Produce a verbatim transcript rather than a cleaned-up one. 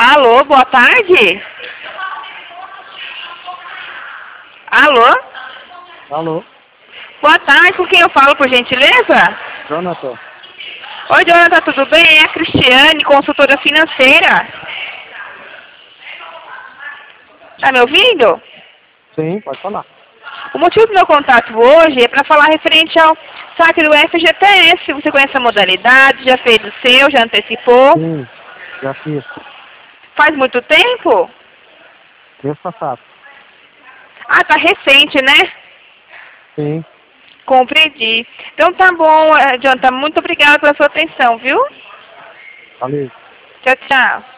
Alô, boa tarde. Alô? Alô? Boa tarde, com quem eu falo, por gentileza? Jonathan. Oi, Jonathan, tudo bem? É a Cristiane, consultora financeira. Tá me ouvindo? Sim, pode falar. O motivo do meu contato hoje é para falar referente ao saque do F G T S. Você conhece a modalidade, já fez o seu, já antecipou? Sim, já fiz. Faz muito tempo? Mês passado. Ah, tá recente, né? Sim. Compreendi. Então tá bom, eh, Jonathan, muito obrigada pela sua atenção, viu? Valeu. Tchau, tchau.